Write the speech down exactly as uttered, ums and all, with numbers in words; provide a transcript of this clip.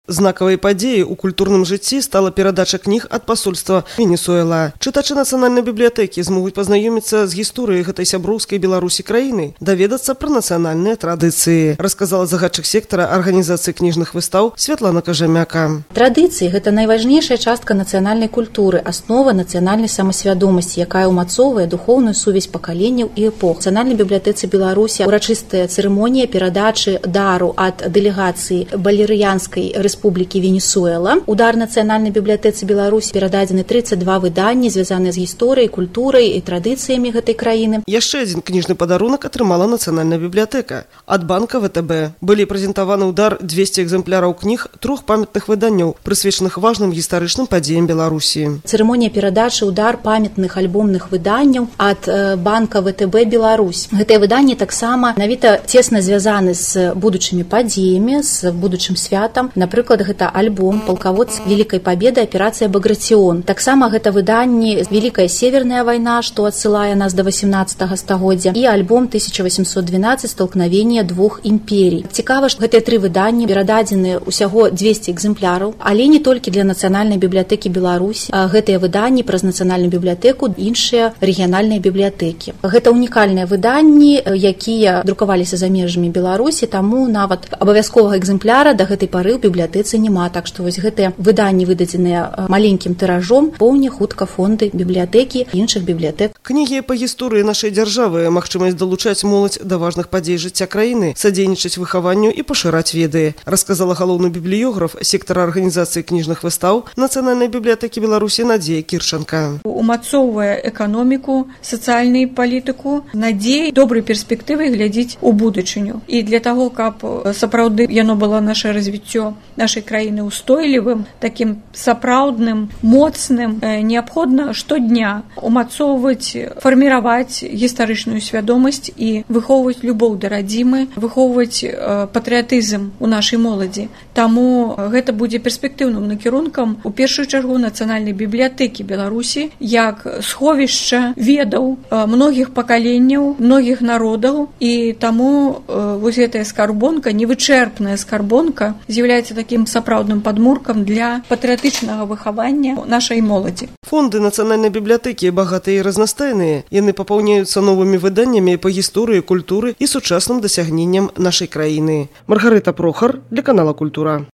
Знакавай падзеяй у культурным жыцці стала перадача кніг ад пасольства Венесуэла. Чытачы нацыянальнай бібліятэкі змогуць пазнаёміцца з гісторыяй гэтай сяброўскай Беларусі краіны, даведацца пра нацыянальныя традыцыі, расказала загадчык сектара арганізацыі кніжных выстаў Святлана Кажамяка. Традыцыі – гэта найважнейшая частка нацыянальнай культуры, аснова нацыянальнай самасвядомасці, якая ўмацоўвае духоўную сувязь пакаленняў і эпох. У Нацыянальнай бібліятэцы Беларусі урачыстая цырымонія перадачы дару ад дэлегацыі Балерыянскай рэспублікі Венесуэла. У дар Нацыянальнай бібліятэцы Беларусі перададзены тридцать два выданні, звязаныя з гісторыяй, культурай і традыцыямі гэтай краіны. Яшчэ адзін кніжны падарунак атрымала Нацыянальная бібліятэка. Ад банка вэ тэ бэ былі прэзентаваны ў дар двести экземпляраў кніг трох памятных выданняў, прысвечаных важным гістарычным падзеям Беларусі. Цырымонія перадачы ў дар памятных альбомных выданняў ад банка вэ тэ бэ Беларусь. Гэтыя выданні таксама навіта цесна звязаны з будучымі падзеямі, з будучым святам. Напрыклад, гэта альбом «Палкаводцы Великай Победы. Операция Багратион». Таксама гэта выданні «Великая Северная война», што адсылае нас да восемнадцатага стагоддзя, і альбом тысяча восемьсот двенадцать «Столкновение двух империй». Цікава, што гэтыя тры выданні перададзены ўсяго двести экземпляраў, але не толькі для Нацыянальнай бібліятэкі Беларусь. Гэтыя выданні праз Нацыянальную бібліятэку іншыя рэгіянальныя бібліятэкі. Гэта унікальныя выданні, якія друкаваліся за межамі Беларусі, таму нават абавязковага экземпляра да гэтай пары ў бібліятэцы няма. Так што вось гэтыя выданні, выдадзеныя маленькім тыражом, поўне хутка фонды бібліятэкі і іншых бібліятэк. Кнігі па гісторыі нашай дзяржавы, магчымасць далучаць моладзь да важных падзей жыцця краіны, садзейнічаць выхаванню і пашыраць веды, расказала галоўны бібліёграф сектара арганізацыі кніжных выстаў Нацыянальнай бібліятэкі Беларусі Надзея Кірчанка. Умацоўвае эканоміку, сацыяльную палітыку, надзей, добрай перспектывай глядзіць у будучыню. І для таго, каб сапраўды яно было наше развіццё нашай краіны устойлівым, такім сапраўдным, моцным, неабходна штодня умацоўваць, фарміраваць гістарычную свядомасць і выхоўваць любоў да радзімы, выхоўваць патрыятызм у нашай моладзі. Таму гэта будзе перспектыўным накірункам у першую чаргу Нацыянальнай бібліятэкі Беларусі як сховішча ведаў многіх пакаленняў, многіх народаў, і таму вось гэтая скарбонка, невычэрпная скарбонка, з'яўляецца такім сапраўдным падмуркам для патрыятычнага выхавання нашай моладзі. Фонды Нацыянальнай бібліятэкі багатыя і разнастайныя. Яны папаўняюцца новымі выданнямі па гісторыі, культуры і сучасным дасягненням нашай краіны. Маргарыта Прохар для канала Культура.